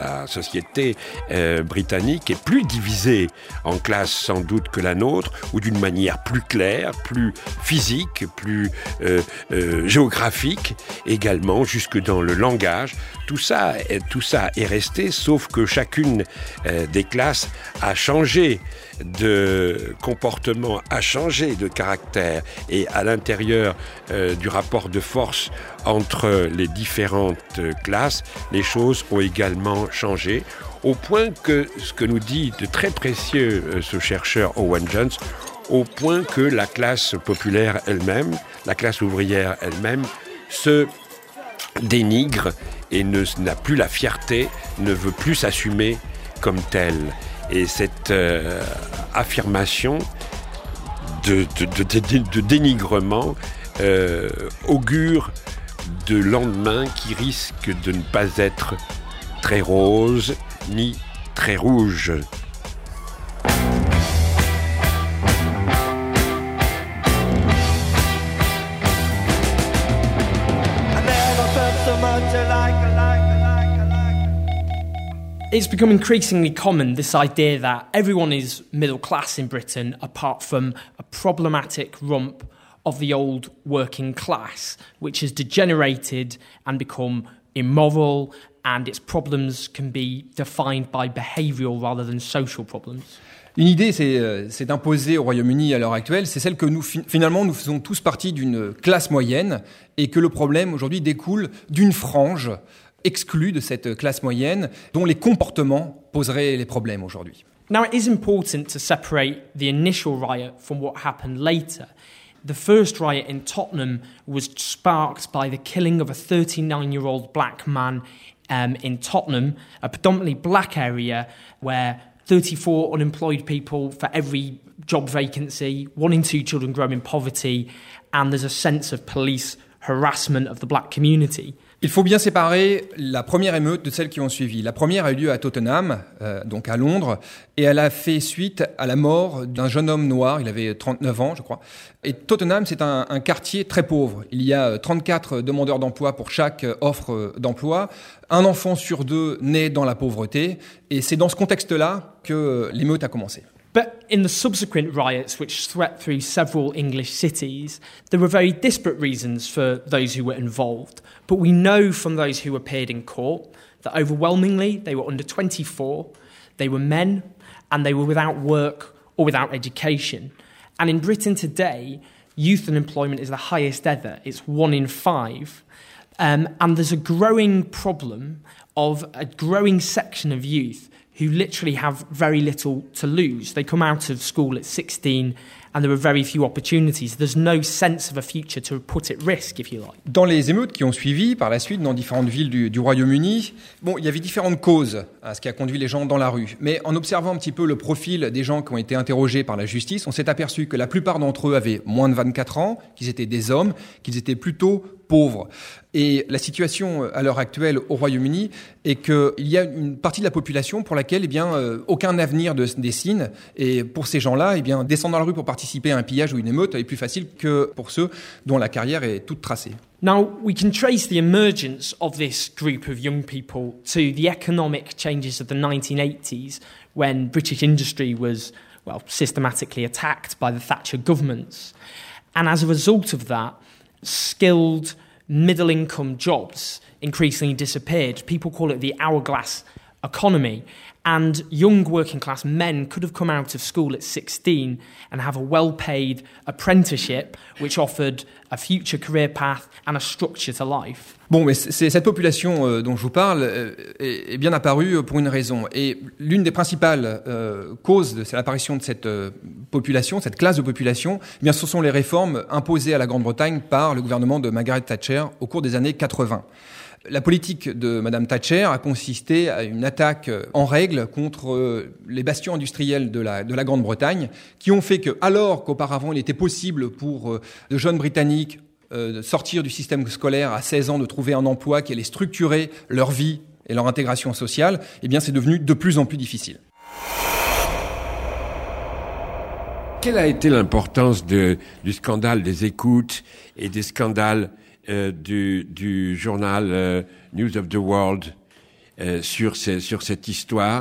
la société britannique est plus divisée en classes sans doute que la nôtre, ou d'une manière plus claire, plus physique, plus géographique, également jusque dans le langage. Tout ça est resté, sauf que chacune des classes a changé de comportement, a changé de caractère, et à l'intérieur du rapport de force entre les différentes classes, les choses ont également changé, au point que, ce que nous dit de très précieux ce chercheur Owen Jones, au point que la classe populaire elle-même, la classe ouvrière elle-même, se dénigre et n'a plus la fierté, ne veut plus s'assumer comme telle. Et cette affirmation de dénigrement augure de lendemains qui risquent de ne pas être très roses ni très rouges. It's become increasingly common, this idea that everyone is middle class in Britain apart from a problematic rump of the old working class, which has degenerated and become immoral, and its problems can be defined by behavioural rather than social problems. Une idée s'est imposée au Royaume-Uni à l'heure actuelle, c'est celle que finalement nous faisons tous partie d'une classe moyenne et que le problème aujourd'hui découle d'une frange exclus de cette classe moyenne dont les comportements poseraient les problèmes aujourd'hui. Now, it is important to separate the initial riot from what happened later. The first riot in Tottenham was sparked by the killing of a 39-year-old black man in Tottenham, a predominantly black area where 34 unemployed people for every job vacancy, 1 in 2 children grow in poverty, and there's a sense of police harassment of the black community. Il faut bien séparer la première émeute de celles qui ont suivi. La première a eu lieu à Tottenham, donc à Londres, et elle a fait suite à la mort d'un jeune homme noir, il avait 39 ans je crois. Et Tottenham, c'est un quartier très pauvre. Il y a 34 demandeurs d'emploi pour chaque offre d'emploi. Un enfant sur 2 naît dans la pauvreté, et c'est dans ce contexte-là que l'émeute a commencé. But in the subsequent riots, which swept through several English cities, there were very disparate reasons for those who were involved. But we know from those who appeared in court that overwhelmingly they were under 24, they were men, and they were without work or without education. And in Britain today, youth unemployment is the highest ever. It's 1 in 5. And there's a growing problem of a growing section of youth who literally have very little to lose. They come out of school at 16 and there are very few opportunities. There's no sense of a future to put at risk, if you like. Dans les émeutes qui ont suivi par la suite dans différentes villes du Royaume-Uni, il y avait différentes causes à ce qui a conduit les gens dans la rue. Mais en observant un petit peu le profil des gens qui ont été interrogés par la justice, on s'est aperçu que la plupart d'entre eux avaient moins de 24 ans, qu'ils étaient des hommes, qu'ils étaient plutôt pauvres. Et la situation à l'heure actuelle au Royaume-Uni est qu'il y a une partie de la population pour laquelle aucun avenir ne se dessine. Et pour ces gens-là, descendre dans la rue pour participer à un pillage ou une émeute est plus facile que pour ceux dont la carrière est toute tracée. Now, we can trace the emergence of this group of young people to the economic changes of the 1980s when British industry was, systematically attacked by the Thatcher governments. And as a result of that, skilled middle-income jobs increasingly disappeared. People call it the hourglass economy. And young working-class men could have come out of school at 16 and have a well-paid apprenticeship which offered a future career path and a structure to life. Bon, mais c'est cette population dont je vous parle est bien apparue pour une raison. Et l'une des principales causes de l'apparition de cette population, cette classe de population, ce sont les réformes imposées à la Grande-Bretagne par le gouvernement de Margaret Thatcher au cours des années 80. La politique de Madame Thatcher a consisté à une attaque en règle contre les bastions industriels de la Grande-Bretagne, qui ont fait que, alors qu'auparavant il était possible pour de jeunes Britanniques de sortir du système scolaire à 16 ans, de trouver un emploi qui allait structurer leur vie et leur intégration sociale, c'est devenu de plus en plus difficile. Quelle a été l'importance du scandale des écoutes et des scandales du journal News of the World sur cette histoire.